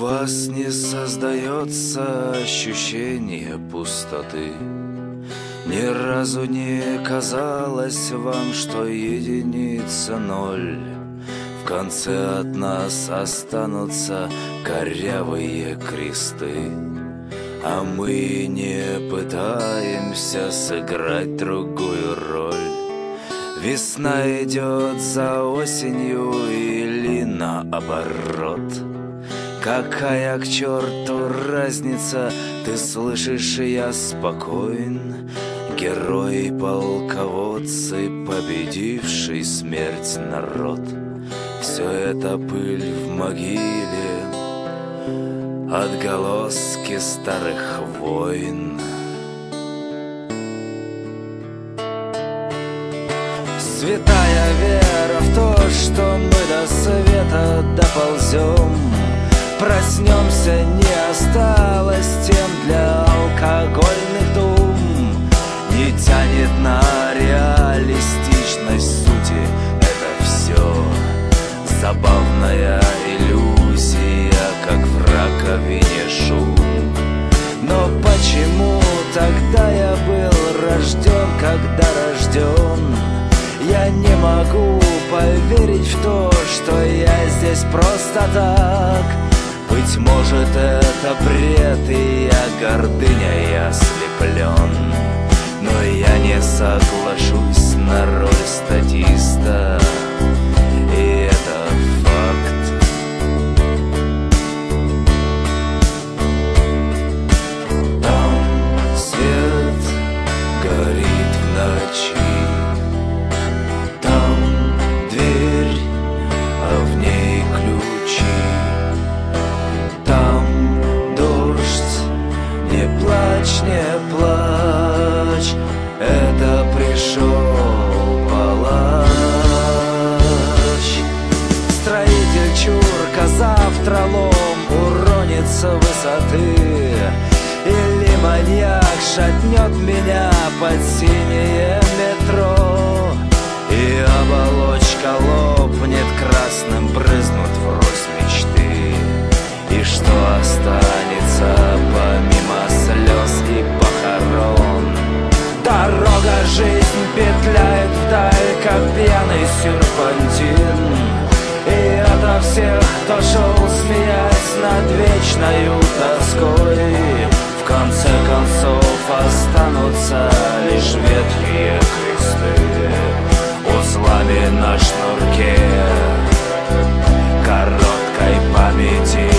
вас не создается ощущение пустоты? Ни разу не казалось вам, что единица ноль? В конце от нас останутся корявые кресты, а мы не пытаемся сыграть другую роль. Весна идет за осенью или наоборот. Какая к черту разница, ты слышишь, я спокоен. Герои, полководцы, победивший смерть народ. Все это пыль в могиле, отголоски старых войн. Святая вера в то, что мы до света доползем. Проснемся, не осталось тем для алкогольных дум. Не тянет на реалистичность сути это все. Забавная иллюзия, как в раковине шум. Но почему тогда я был рожден, когда рожден? Я не могу поверить в то, что я здесь просто так. Быть может, это бред, и я гордыней ослеплен. Но я не соглашусь на роль статиста, и это факт. Там свет горит в ночи, не плачь, это пришел палач. Строитель чурка завтра лом уронит с высоты, или маньяк шатнет меня под синее метро, и оболочка лопнет красным, брызнут врозь мечты. И что останется помимо слез и похорон? Дорога, жизнь петляет вдаль, как пьяный серпантин. И ото всех, кто шел, смеясь над вечною тоской, в конце концов останутся лишь ветхие кресты, узлами на шнурке короткой памяти.